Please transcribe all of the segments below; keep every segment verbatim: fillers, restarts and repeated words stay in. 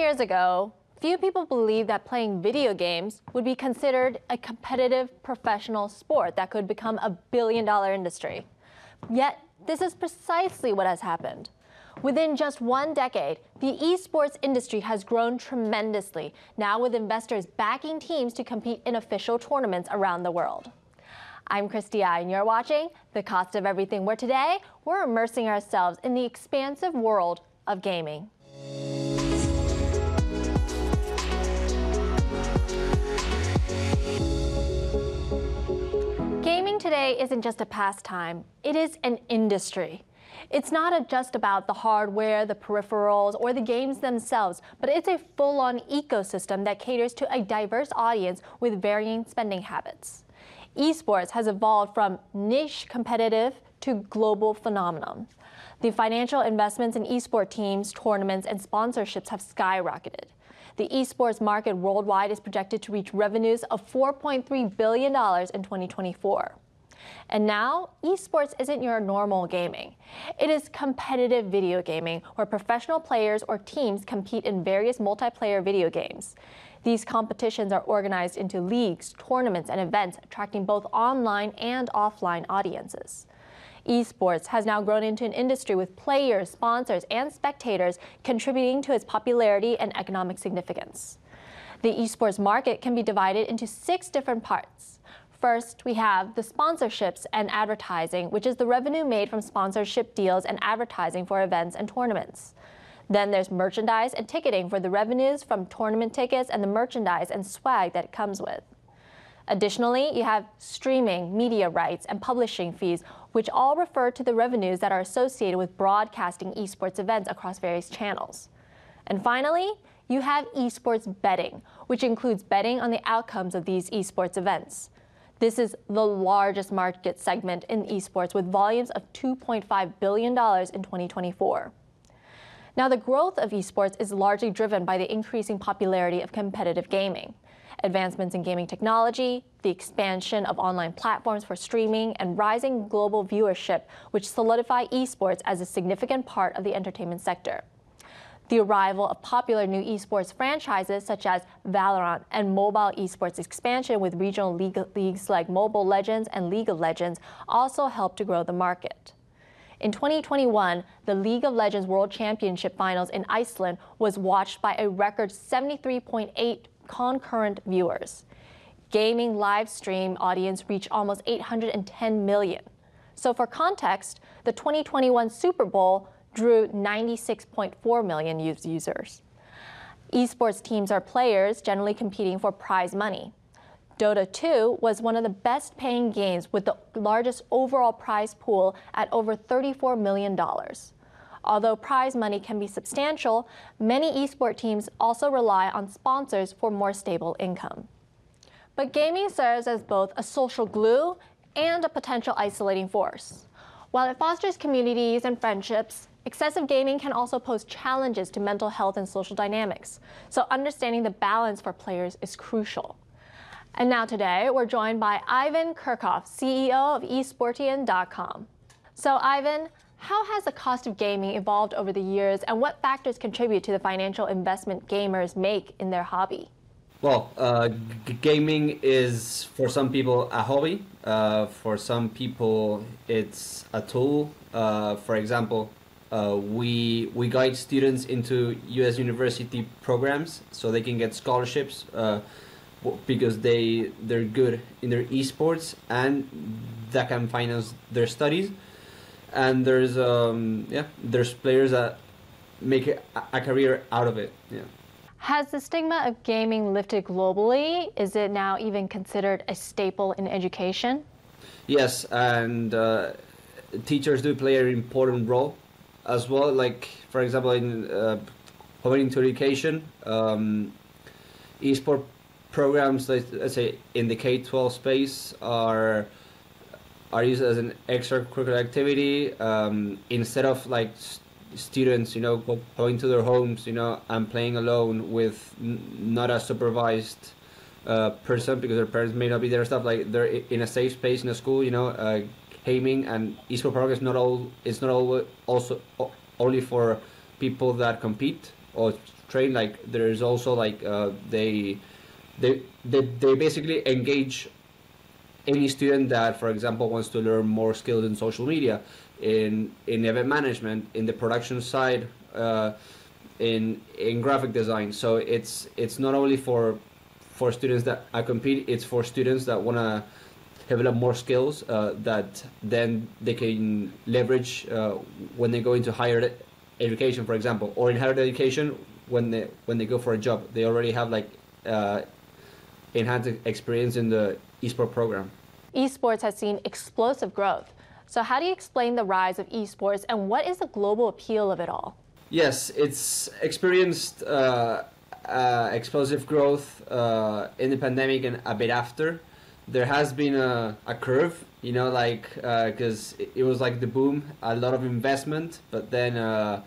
years ago, few people believed that playing video games would be considered a competitive professional sport that could become a billion-dollar industry. Yet, this is precisely what has happened. Within just one decade, the esports industry has grown tremendously, now with investors backing teams to compete in official tournaments around the world. I'm Christy I, and you're watching The Cost of Everything, where today we're immersing ourselves in the expansive world of gaming. Gaming today isn't just a pastime, it is an industry. It's not a just about the hardware, the peripherals, or the games themselves, but it's a full-on ecosystem that caters to a diverse audience with varying spending habits. Esports has evolved from niche competitive to global phenomenon. The financial investments in esports teams, tournaments, and sponsorships have skyrocketed. The esports market worldwide is projected to reach revenues of four point three billion dollars in twenty twenty-four. And now, esports isn't your normal gaming. It is competitive video gaming, where professional players or teams compete in various multiplayer video games. These competitions are organized into leagues, tournaments, and events, attracting both online and offline audiences. Esports has now grown into an industry with players, sponsors, and spectators contributing to its popularity and economic significance. The esports market can be divided into six different parts. First, we have the sponsorships and advertising, which is the revenue made from sponsorship deals and advertising for events and tournaments. Then there's merchandise and ticketing for the revenues from tournament tickets and the merchandise and swag that it comes with. Additionally, you have streaming, media rights, and publishing fees, which all refer to the revenues that are associated with broadcasting esports events across various channels. And finally, you have esports betting, which includes betting on the outcomes of these esports events. This is the largest market segment in esports, with volumes of two point five billion dollars in twenty twenty-four. Now, the growth of esports is largely driven by the increasing popularity of competitive gaming. Advancements in gaming technology, the expansion of online platforms for streaming, and rising global viewership, which solidify esports as a significant part of the entertainment sector. The arrival of popular new esports franchises such as Valorant and mobile esports expansion with regional league leagues like Mobile Legends and League of Legends also helped to grow the market. In twenty twenty-one, the League of Legends World Championship Finals in Iceland was watched by a record seventy-three point eight concurrent viewers. Gaming live stream audience reached almost eight hundred ten million. So for context, the twenty twenty-one Super Bowl drew ninety-six point four million users. Esports teams are players generally competing for prize money. Dota two was one of the best paying games with the largest overall prize pool at over thirty-four million dollars. Although prize money can be substantial, many esports teams also rely on sponsors for more stable income. But gaming serves as both a social glue and a potential isolating force. While it fosters communities and friendships, excessive gaming can also pose challenges to mental health and social dynamics, so understanding the balance for players is crucial. And now today, we're joined by Ivan Kirchhoff, C E O of esportian dot com. So Ivan, how has the cost of gaming evolved over the years, and what factors contribute to the financial investment gamers make in their hobby? Well, uh, g- gaming is for some people a hobby. Uh, for some people, it's a tool. Uh, for example, uh, we we guide students into U S university programs so they can get scholarships uh, because they they're good in their esports, and that can finance their studies. And there's um yeah there's players that make a, a career out of it. Yeah. Has the stigma of gaming lifted globally? Is it now even considered a staple in education? Yes, and uh, teachers do play an important role as well. Like, for example, in uh, going into education, um, esport programs, like, let's say in the K twelve space, are are used as an extracurricular activity um, instead of like st- students, you know, go, going to their homes, you know, and playing alone with n- not a supervised uh, person because their parents may not be there. Stuff like they're in a safe space in a school, you know, uh, gaming and esport programs. Not all. It's not all also only for people that compete or train, like there's also like uh, they, they they they basically engage any student that, for example, wants to learn more skills in social media, in in event management, in the production side, uh, in in graphic design. So it's it's not only for for students that I compete, it's for students that want to develop more skills uh, that then they can leverage uh, when they go into higher education, for example, or in higher education when they when they go for a job, they already have like uh, enhanced experience in the esports program. Esports has seen explosive growth. So how do you explain the rise of esports, and what is the global appeal of it all? Yes, it's experienced uh, uh, explosive growth uh, in the pandemic and a bit after. There has been a, a curve, you know, like because uh, it, it was like the boom, a lot of investment, but then uh,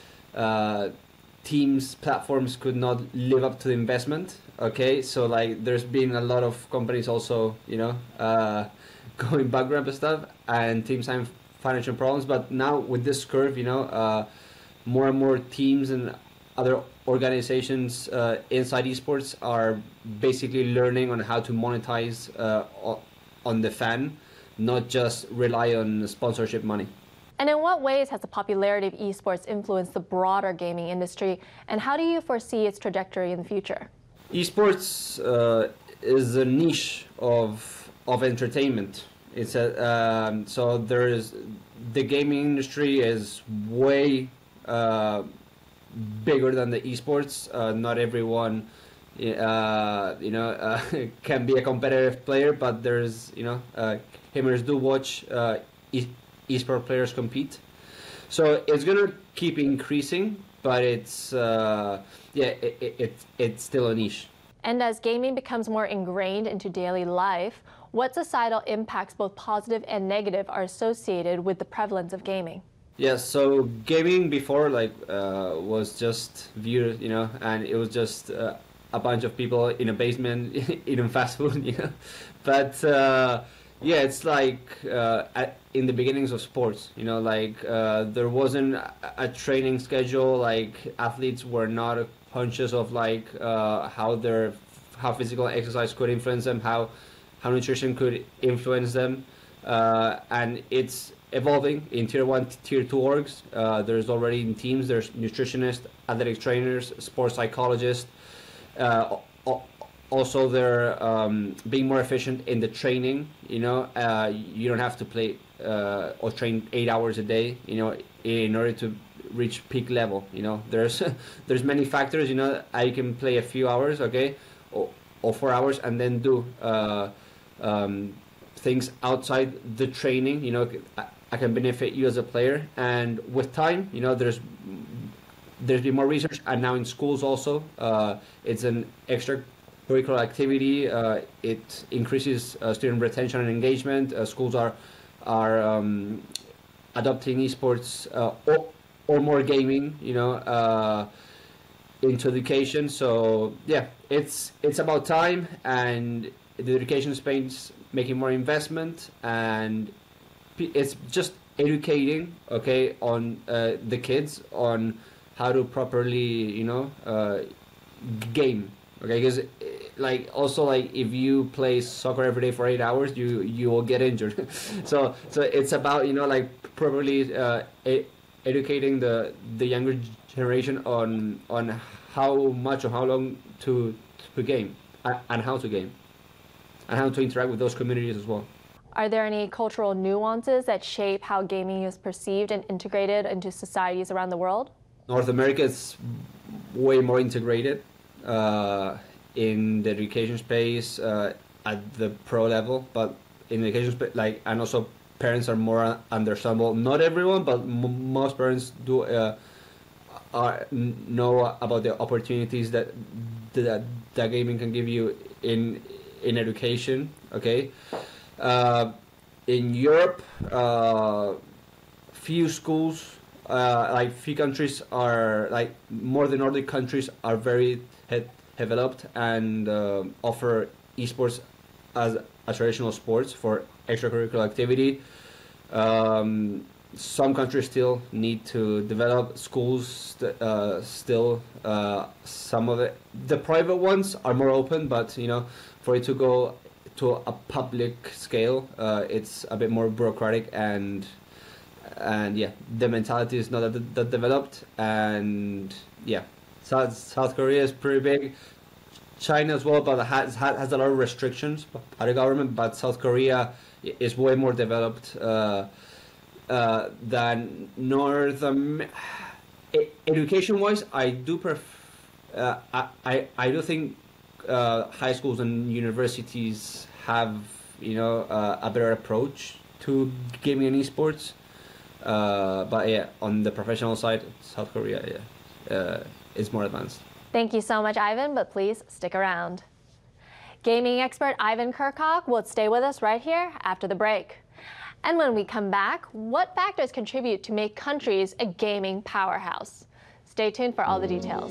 uh, teams, platforms could not live up to the investment. Okay, so like there's been a lot of companies also, you know, uh, going bankrupt and stuff, and teams having financial problems. But now with this curve, you know, uh, more and more teams and other organizations uh, inside esports are basically learning on how to monetize uh, on the fan, not just rely on sponsorship money. And in what ways has the popularity of esports influenced the broader gaming industry, and how do you foresee its trajectory in the future? Esports uh, is a niche of of entertainment. It's a um, so there is the gaming industry is way uh, bigger than the esports. Uh, not everyone, uh, you know, uh, can be a competitive player, but there's you know, uh, gamers do watch uh, e- esport players compete. So it's gonna keep increasing, but it's uh, yeah, it, it, it it's still a niche. And as gaming becomes more ingrained into daily life, what societal impacts, both positive and negative, are associated with the prevalence of gaming? Yeah, so gaming before like uh, was just viewed, you know, and it was just uh, a bunch of people in a basement eating fast food, you know. But uh, yeah, it's like uh, at, in the beginnings of sports, you know, like uh, there wasn't a, a training schedule. Like athletes were not conscious of like uh, how their how physical exercise could influence them, how how nutrition could influence them, uh, and it's evolving in tier one, tier two orgs. Uh, there's already in teams, there's nutritionists, athletic trainers, sports psychologists. Uh, also, they're um, being more efficient in the training. You know, uh, you don't have to play uh, or train eight hours a day. You know, in order to reach peak level. You know, there's there's many factors. You know, I can play a few hours, okay, or, or four hours, and then do uh, um, things outside the training. You know, I, I can benefit you as a player, and with time, you know, there's there's been more research, and now in schools also, uh, it's an extracurricular activity. Uh, it increases uh, student retention and engagement. Uh, schools are are um, adopting esports uh, or, or more gaming, you know, uh, into education. So yeah, it's it's about time, and the education space making more investment, and it's just educating, okay, on uh, the kids on how to properly, you know, uh, game, okay, because like also like if you play soccer every day for eight hours, you you will get injured. so so it's about, you know, like properly uh, e- educating the the younger generation on on how much or how long to to game uh, and how to game and how to interact with those communities as well. Are there any cultural nuances that shape how gaming is perceived and integrated into societies around the world? North America is way more integrated uh, in the education space uh, at the pro level, but in the education space, like, and also parents are more understandable. Not everyone, but m- most parents do uh, are, know about the opportunities that, that that gaming can give you in in education. Okay. Uh, in Europe, uh, few schools, uh, like few countries are like more the Nordic countries are very he- developed and uh, offer esports as a traditional sports for extracurricular activity. Um, some countries still need to develop schools. Uh, still, uh, some of it, the private ones are more open, but you know, for it to go to a public scale, uh, it's a bit more bureaucratic, and and yeah, the mentality is not that, that developed, and yeah, South South Korea is pretty big. China as well, but has has a lot of restrictions by the government. But South Korea is way more developed uh, uh, than North America. Education-wise, I do pref- uh, I, I I do think uh, high schools and universities have, you know, uh, a better approach to gaming and esports. Uh, but yeah, on the professional side, South Korea, yeah, uh, is more advanced. Thank you so much, Ivan, but please stick around. Gaming expert Ivan Kirchhoff will stay with us right here after the break. And when we come back, what factors contribute to make countries a gaming powerhouse? Stay tuned for all the details.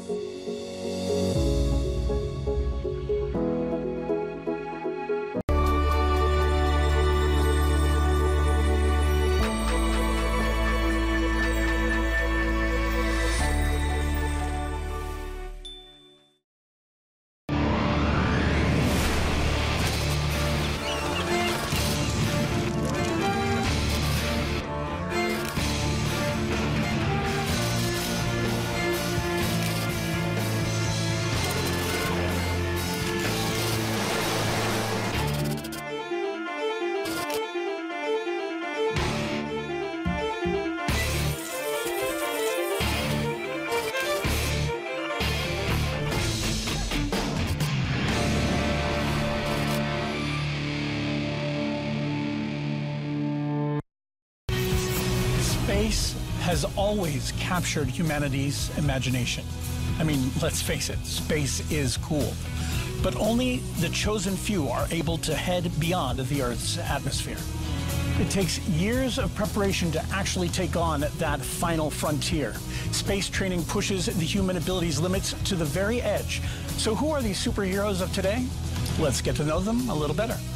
Space has always captured humanity's imagination. I mean, let's face it, space is cool. But only the chosen few are able to head beyond the Earth's atmosphere. It takes years of preparation to actually take on that final frontier. Space training pushes the human abilities limits to the very edge. So who are these superheroes of today? Let's get to know them a little better.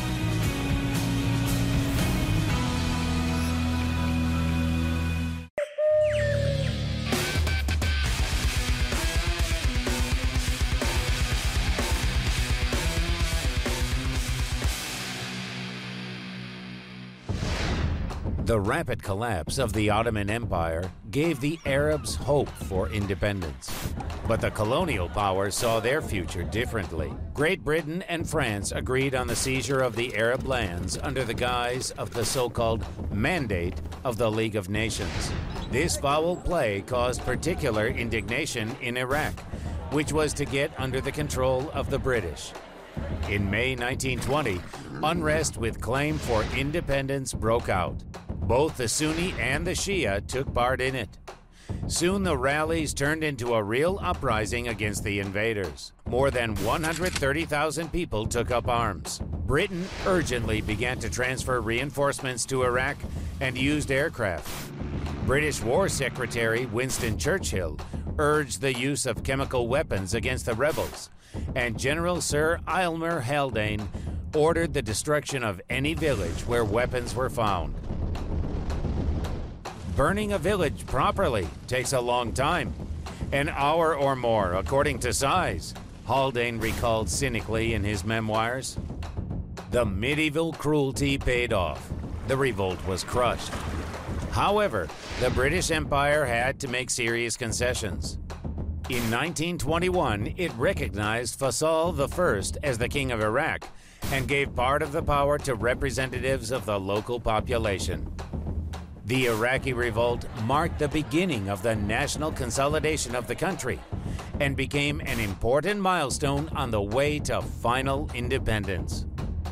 The rapid collapse of the Ottoman Empire gave the Arabs hope for independence. But the colonial powers saw their future differently. Great Britain and France agreed on the seizure of the Arab lands under the guise of the so-called Mandate of the League of Nations. This foul play caused particular indignation in Iraq, which was to get under the control of the British. In May nineteen twenty, unrest with claim for independence broke out. Both the Sunni and the Shia took part in it. Soon the rallies turned into a real uprising against the invaders. More than one hundred thirty thousand people took up arms. Britain urgently began to transfer reinforcements to Iraq and used aircraft. British War Secretary Winston Churchill urged the use of chemical weapons against the rebels, and General Sir Aylmer Haldane ordered the destruction of any village where weapons were found. Burning a village properly takes a long time, an hour or more according to size, Haldane recalled cynically in his memoirs. The medieval cruelty paid off. The revolt was crushed. However, the British Empire had to make serious concessions. In nineteen twenty-one, it recognized Faisal the First as the king of Iraq and gave part of the power to representatives of the local population. The Iraqi revolt marked the beginning of the national consolidation of the country and became an important milestone on the way to final independence.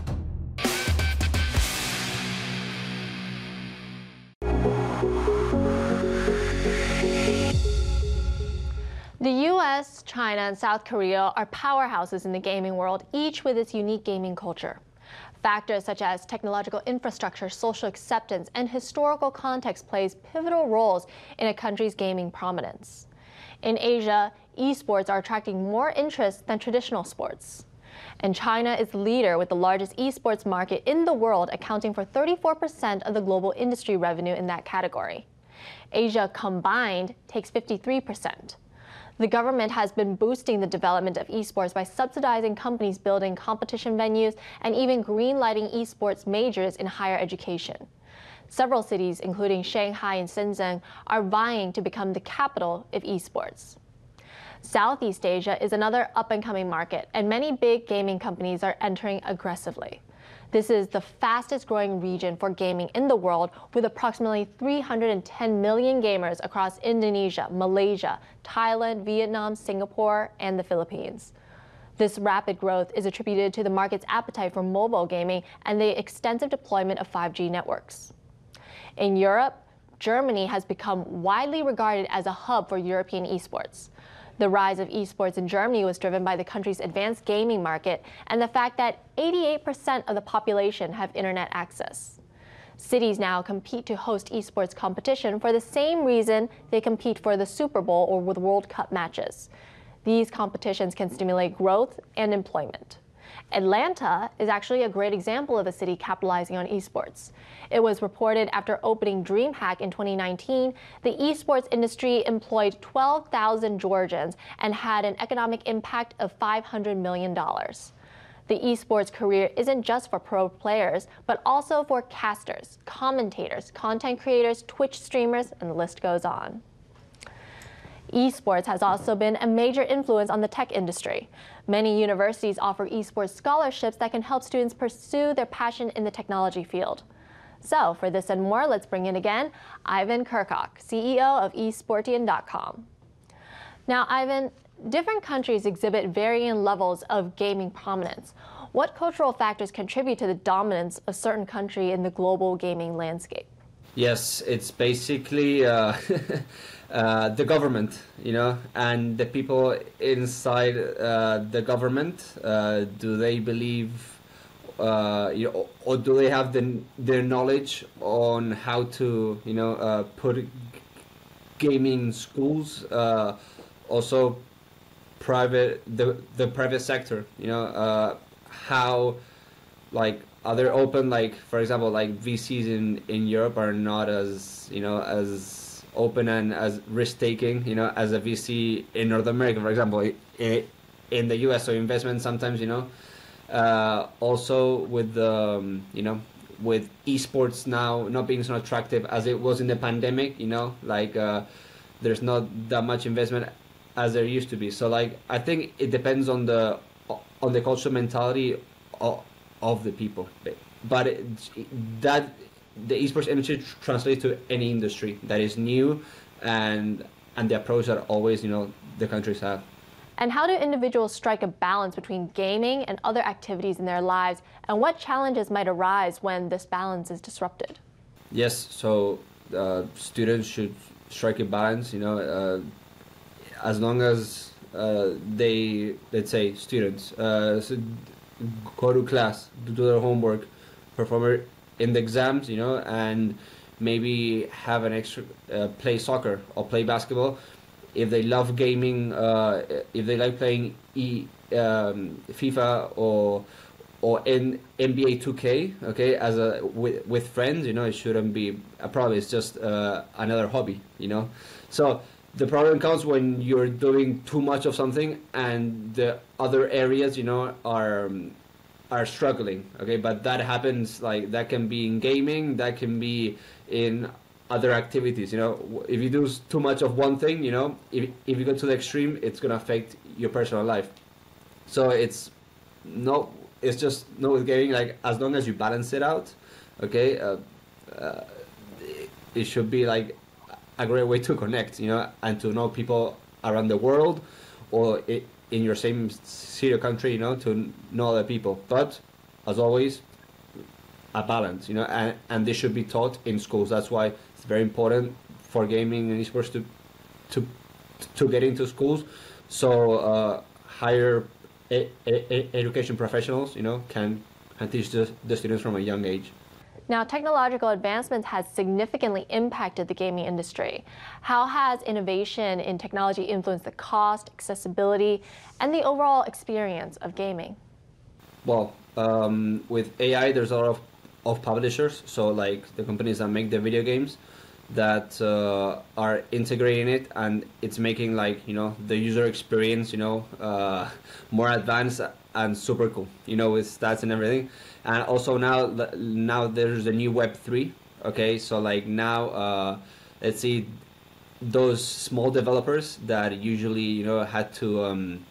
The U S, China, and South Korea are powerhouses in the gaming world, each with its unique gaming culture. Factors such as technological infrastructure, social acceptance, and historical context plays pivotal roles in a country's gaming prominence. In Asia, esports are attracting more interest than traditional sports. And China is the leader with the largest esports market in the world, accounting for thirty-four percent of the global industry revenue in that category. Asia combined takes fifty-three percent. The government has been boosting the development of esports by subsidizing companies building competition venues and even greenlighting esports majors in higher education. Several cities, including Shanghai and Shenzhen, are vying to become the capital of esports. Southeast Asia is another up-and-coming market, and many big gaming companies are entering aggressively. This is the fastest-growing region for gaming in the world, with approximately three hundred ten million gamers across Indonesia, Malaysia, Thailand, Vietnam, Singapore, and the Philippines. This rapid growth is attributed to the market's appetite for mobile gaming and the extensive deployment of five G networks. In Europe, Germany has become widely regarded as a hub for European esports. The rise of esports in Germany was driven by the country's advanced gaming market and the fact that eighty-eight percent of the population have internet access. Cities now compete to host esports competition for the same reason they compete for the Super Bowl or with World Cup matches. These competitions can stimulate growth and employment. Atlanta is actually a great example of a city capitalizing on esports. It was reported after opening DreamHack in twenty nineteen, the esports industry employed twelve thousand Georgians and had an economic impact of five hundred million dollars. The esports career isn't just for pro players, but also for casters, commentators, content creators, Twitch streamers, and the list goes on. Esports has also been a major influence on the tech industry. Many universities offer esports scholarships that can help students pursue their passion in the technology field. So, for this and more, let's bring in again Ivan Kirchhoff, C E O of e sportian dot com. Now, Ivan, different countries exhibit varying levels of gaming prominence. What cultural factors contribute to the dominance of certain country in the global gaming landscape? Yes, it's basically uh, uh, the government, you know, and the people inside uh, the government. Uh, do they believe, uh, you know, or do they have the, their knowledge on how to, you know, uh, put gaming schools? Uh, also, private the the private sector, you know, uh, how, like. Are they open, like, for example, like V Cs in, in Europe are not as, you know, as open and as risk-taking, you know, as a V C in North America, for example, in, in the U S. So investment sometimes, you know, uh, also with the, um, you know, with esports now not being so attractive as it was in the pandemic, you know, like uh, there's not that much investment as there used to be. So, like, I think it depends on the on the cultural mentality of, of the people, but it, that the esports industry translates to any industry that is new, and and the approach that always, you know, the countries have. And how do individuals strike a balance between gaming and other activities in their lives, and what challenges might arise when this balance is disrupted? Yes, so uh, students should strike a balance, you know, uh, as long as uh, they, let's say, students uh, so go to class, do their homework, perform in the exams, you know, and maybe have an extra, uh, play soccer or play basketball. If they love gaming, uh, if they like playing e, um, FIFA or or in N B A two K, okay, as a with, with friends, you know, it shouldn't be a problem. It's just uh, another hobby, you know. So the problem comes when you're doing too much of something and the other areas, you know, are um, are struggling. Okay, but that happens, like, that can be in gaming, that can be in other activities. You know, if you do too much of one thing, you know, if if you go to the extreme, it's gonna affect your personal life. So it's no, it's just no with gaming. Like, as long as you balance it out, okay, uh, uh, it should be like a great way to connect, you know, and to know people around the world, or it, in your same city or country, you know, to know other people. But as always, a balance, you know, and, and this should be taught in schools. That's why it's very important for gaming and esports to to to get into schools, so uh, higher e e education professionals, you know, can can teach the, the students from a young age. Now, technological advancements has significantly impacted the gaming industry. How has innovation in technology influenced the cost, accessibility, and the overall experience of gaming? well, um, with A I, there's a lot of, of publishers, so like the companies that make the video games that uh, are integrating it, and it's making like, you know, the user experience, you know, uh, more advanced and super cool, you know, with stats and everything. And also now, now there's a new Web three. Okay, so like now, uh, let's see, those small developers that usually, you know, had to um,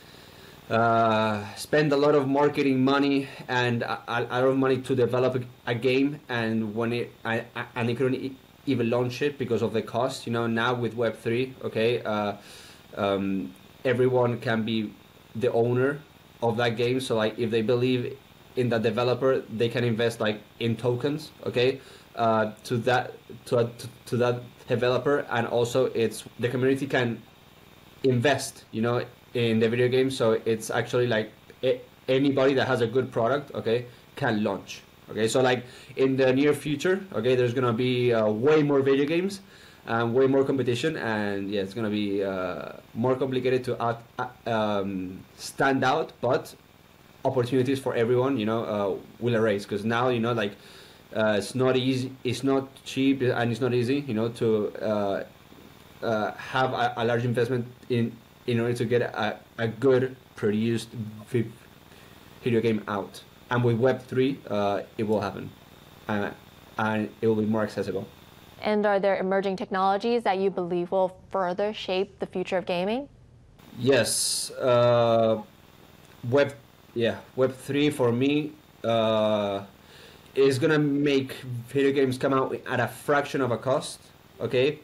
uh, spend a lot of marketing money and a, a lot of money to develop a, a game, and when it I, I, and they couldn't e- even launch it because of the cost. You know, now with Web three, okay, uh, um, everyone can be the owner of that game. So like, if they believe in the developer, they can invest like in tokens, okay, uh, to that to, to to that developer, and also it's the community can invest, you know, in the video game. So it's actually like a, anybody that has a good product, okay, can launch. Okay, so like in the near future, okay, there's gonna be uh, way more video games, and way more competition, and yeah, it's gonna be uh, more complicated to out, uh, um, stand out, but opportunities for everyone, you know, uh, will arise, because now, you know, like uh, it's not easy, it's not cheap, and it's not easy, you know, to uh, uh, have a, a large investment in in order to get a, a good produced vi- video game out. And with Web three, uh, it will happen, uh, and it will be more accessible. And are there emerging technologies that you believe will further shape the future of gaming? Yes, uh, Web, yeah, Web three for me uh, is gonna make video games come out at a fraction of a cost. Okay,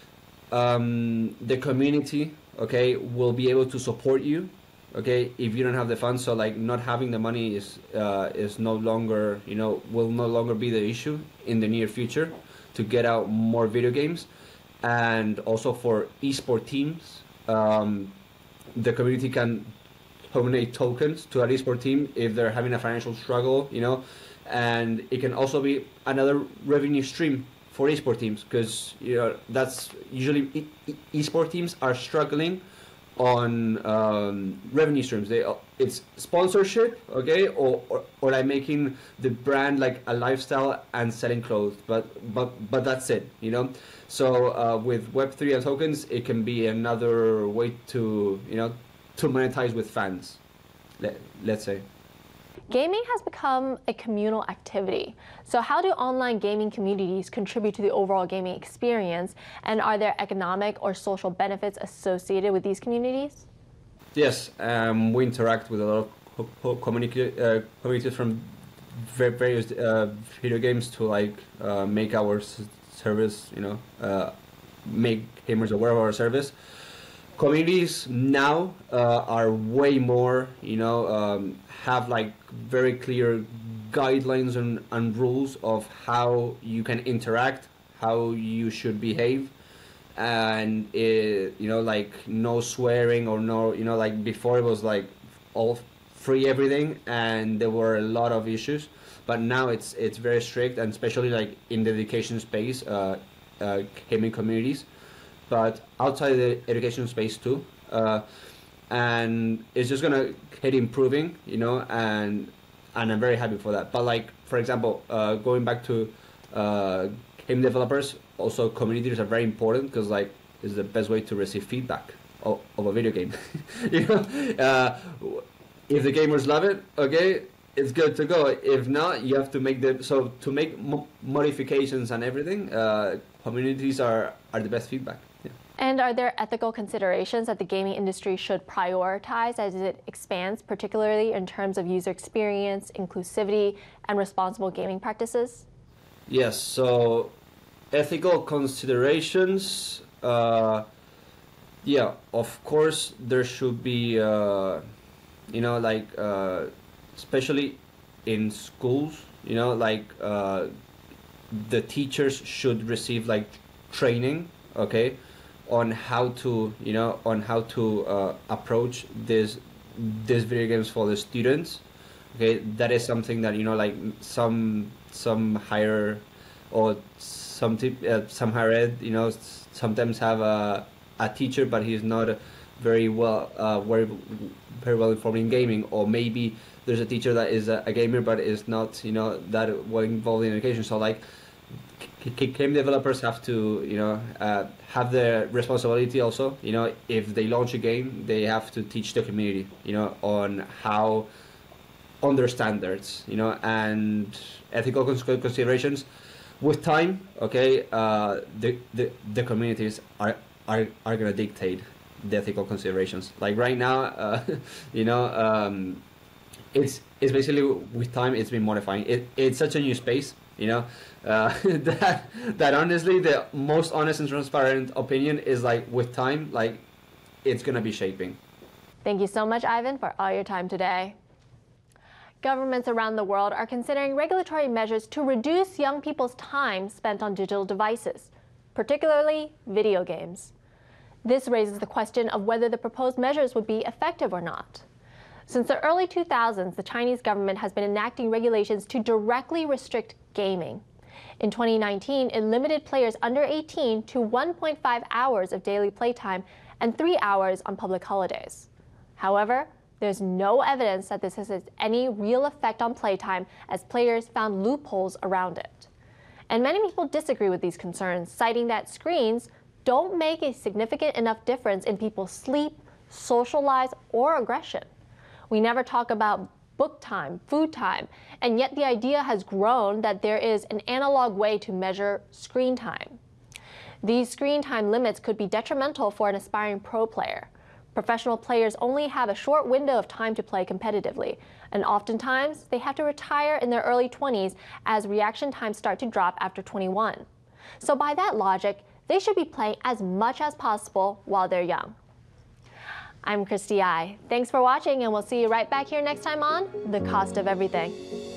um, the community, okay, will be able to support you. Okay, if you don't have the funds, so like not having the money is uh, is no longer, you know, will no longer be the issue in the near future to get out more video games. And also for esport teams, um, the community can donate tokens to an esport team if they're having a financial struggle, you know, and it can also be another revenue stream for esport teams, because, you know, that's usually e- e- esport teams are struggling on um, revenue streams. They it's sponsorship, okay, or, or or like making the brand like a lifestyle and selling clothes, but but but that's it, you know. So uh, with Web three and tokens, it can be another way to, you know, to monetize with fans. Let let's say. Gaming has become a communal activity. So how do online gaming communities contribute to the overall gaming experience? And are there economic or social benefits associated with these communities? Yes, um, we interact with a lot of co- communica- uh, communities from va- various uh, video games to like uh, make our s- service, you know, uh, make gamers aware of our service. Communities now uh, are way more, you know, um, have like very clear guidelines and, and rules of how you can interact, how you should behave, and it, you know, like no swearing or no, you know, like before it was like all free everything, and there were a lot of issues, but now it's it's very strict, and especially like in the education space, uh, uh, gaming communities, but outside the education space too. Uh, and it's just gonna keep improving, you know, and and I'm very happy for that. But like, for example, uh, going back to uh, game developers, also communities are very important, because like it's the best way to receive feedback of, of a video game. You know, uh, if the gamers love it, okay, it's good to go. If not, you have to make the so to make mo- modifications and everything. Uh, communities are are the best feedback. Yeah. And are there ethical considerations that the gaming industry should prioritize as it expands, particularly in terms of user experience, inclusivity, and responsible gaming practices? Yes, so ethical considerations, uh, yeah, of course there should be, uh, you know, like, uh, especially in schools, you know, like, uh, the teachers should receive, like, training, okay, on how to, you know, on how to uh, approach this, these video games for the students. Okay, that is something that, you know, like some some higher or some tip, uh, some higher ed, you know, s- sometimes have a a teacher, but he's not very well, uh, very, very well informed in gaming, or maybe there's a teacher that is a, a gamer but is not, you know, that well involved in education. So like, game developers have to, you know, uh, have the responsibility also, you know, if they launch a game, they have to teach the community, you know, on how, on their standards, you know, and ethical considerations. With time, okay, uh, the, the the communities are are are gonna dictate the ethical considerations. Like right now, uh, you know, um, it's it's basically with time it's been modifying. It it's such a new space, you know, uh, that that honestly the most honest and transparent opinion is like with time, like it's gonna be shaping. Thank you so much, Ivan, for all your time today. Governments around the world are considering regulatory measures to reduce young people's time spent on digital devices, particularly video games. This raises the question of whether the proposed measures would be effective or not. Since the early two thousands, the Chinese government has been enacting regulations to directly restrict gaming. In twenty nineteen, it limited players under eighteen to one point five hours of daily playtime and three hours on public holidays. However, there's no evidence that this has any real effect on playtime, as players found loopholes around it. And many people disagree with these concerns, citing that screens don't make a significant enough difference in people's sleep, social lives, or aggression. We never talk about book time, food time, and yet the idea has grown that there is an analog way to measure screen time. These screen time limits could be detrimental for an aspiring pro player. Professional players only have a short window of time to play competitively, and oftentimes they have to retire in their early twenties as reaction times start to drop after twenty-one. So by that logic, they should be playing as much as possible while they're young. I'm Christy I. Thanks for watching, and we'll see you right back here next time on The Cost of Everything.